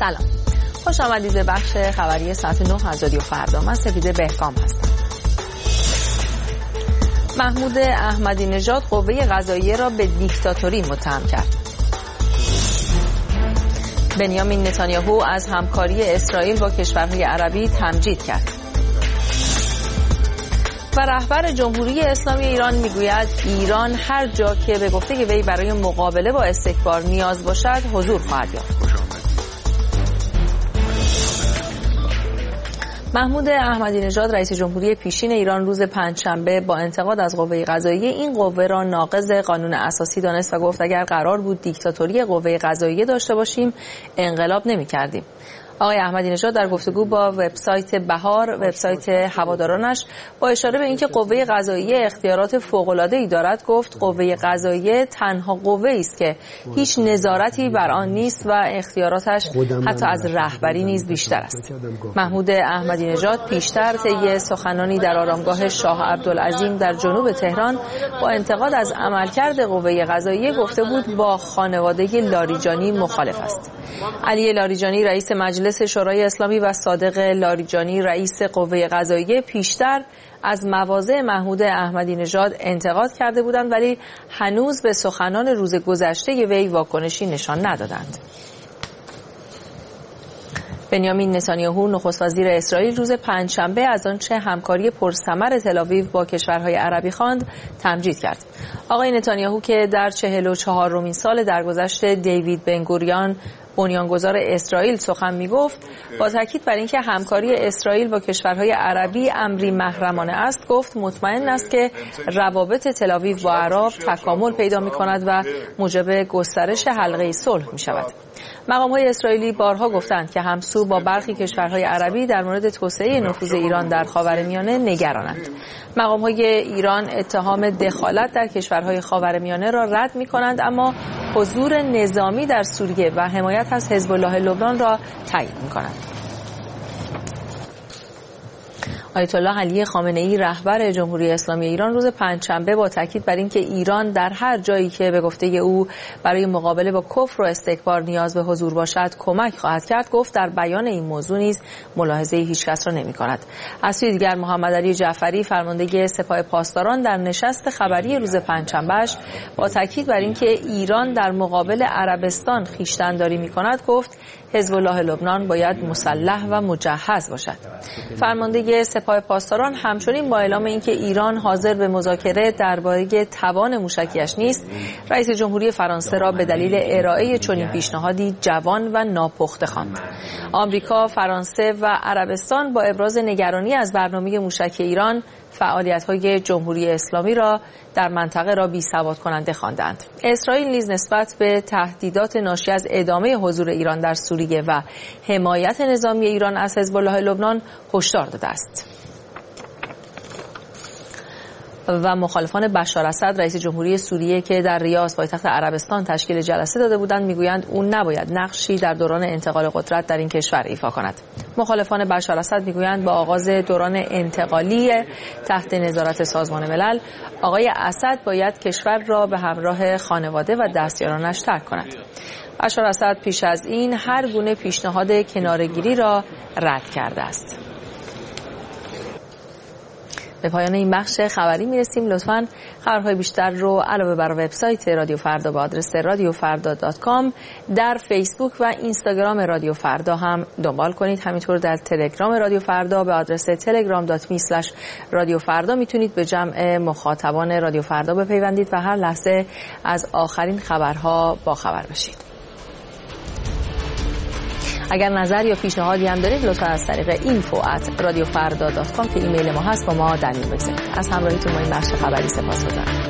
سلام، خوش آمدید به بخش خبری ساعت 9 از رادیو فردا. من سپیده بهکام هستم. محمود احمدی نژاد قوه قضاییه را به دیکتاتوری متهم کرد. بنیامین نتانیاهو از همکاری اسرائیل با کشورهای عربی تمجید کرد. و رهبر جمهوری اسلامی ایران میگوید ایران هر جا که به گفته وی برای مقابله با استکبار نیاز باشد حضور خواهد یافت. محمود احمدی نژاد رئیس جمهوری پیشین ایران روز پنجشنبه با انتقاد از قوه قضاییه این قوه را ناقض قانون اساسی دانست و گفت اگر قرار بود دیکتاتوری قوه قضاییه داشته باشیم انقلاب نمی‌کردیم. آقای احمدی نژاد در گفتگو با وبسایت بهار، وبسایت هوادارانش، با اشاره به اینکه قوه قضاییه اختیارات فوق‌العاده‌ای دارد گفت قوه قضاییه تنها قوه‌ای است که هیچ نظارتی بر آن نیست و اختیاراتش حتی از رهبری نیز بیشتر است. محمود احمدی نژاد پیشتر طی سخنانی در آرامگاه شاه عبدالعظیم در جنوب تهران با انتقاد از عملکرد قوه قضاییه گفته بود با خانواده لاریجانی مخالف است. علی لاریجانی رئیس مجلس شورای اسلامی و صادق لاریجانی رئیس قوه قضاییه پیشتر از مواضع محمود احمدی نژاد انتقاد کرده بودند ولی هنوز به سخنان روز گذشته وی واکنشی نشان ندادند. بنیامین نتانیاهو نخست وزیر اسرائیل روز پنجشنبه از آنچه همکاری پرثمر تل‌آویو با کشورهای عربی خواند تمجید کرد. آقای نتانیاهو که در 44مین سال درگذشت دیوید بنگوریون بنیانگذار اسرائیل سخن می‌گفت، با تاکید بر اینکه همکاری اسرائیل با کشورهای عربی امری محرمانه است گفت مطمئن است که روابط تل‌آویو با عرب تکامل پیدا می‌کند و موجب گسترش حلقه صلح می‌شود. مقام‌های اسرائیلی بارها گفتند که همسو با برخی کشورهای عربی در مورد توسعه نفوذ ایران در خاورمیانه نگرانند. مقام‌های ایران اتهام دخالت در کشورهای خاورمیانه را رد می‌کنند اما حضور نظامی در سوریه و حمایت از حزب الله لبنان را تایید می‌کنند. آیت الله علی خامنه‌ای رهبر جمهوری اسلامی ایران روز پنجشنبه با تاکید بر اینکه ایران در هر جایی که به گفته او برای مقابله با کفر و استکبار نیاز به حضور باشد کمک خواهد کرد گفت در بیان این موضوع نیز ملاحظه هیچ کس را نمی‌کند. از سوی دیگر محمد علی جعفری فرمانده سپاه پاسداران در نشست خبری روز پنجشنبه‌اش با تاکید بر اینکه ایران در مقابل عربستان خویشتن‌داری می‌کند گفت حزب الله لبنان باید مسلح و مجهز باشد. فرمانده سپاه پاسداران همچنین با اعلام اینکه ایران حاضر به مذاکره درباره توان موشکیش نیست، رئیس جمهوری فرانسه را به دلیل ارائه چنین پیشنهادی جوان و ناپخته خواند. آمریکا، فرانسه و عربستان با ابراز نگرانی از برنامه موشک ایران فعالیت‌های جمهوری اسلامی را در منطقه را بی‌ثبات کننده خواندند. اسرائیل نیز نسبت به تهدیدات ناشی از ادامه حضور ایران در سوریه و حمایت نظامی ایران از حزب الله لبنان هشدار داده است. و مخالفان بشار اسد رئیس جمهوری سوریه که در ریاض پایتخت عربستان تشکیل جلسه داده بودند میگویند او نباید نقشی در دوران انتقال قدرت در این کشور ایفا کند. مخالفان بشار اسد میگویند با آغاز دوران انتقالی تحت نظارت سازمان ملل آقای اسد باید کشور را به همراه خانواده و دستیارانش ترک کند. بشار اسد پیش از این هر گونه پیشنهاد کناره‌گیری را رد کرده است. به پایان این بخش خبری میرسیم. لطفاً خبرهای بیشتر رو علاوه بر وبسایت رادیو فردا با آدرس radiofarda.com در فیسبوک و اینستاگرام رادیو فردا هم دنبال کنید. همینطور در تلگرام رادیو فردا به آدرس telegram.me/radiofarda میتونید به جمع مخاطبان رادیو فردا بپیوندید و هر لحظه از آخرین خبرها با خبر بشید. اگر نظر یا پیشنهادی هم دارید لطفا از طریق info@radiofarda.com که ایمیل ما هست با ما در میون بگذارید. از همراهیتون با این بخش خبری سپاسگزارم.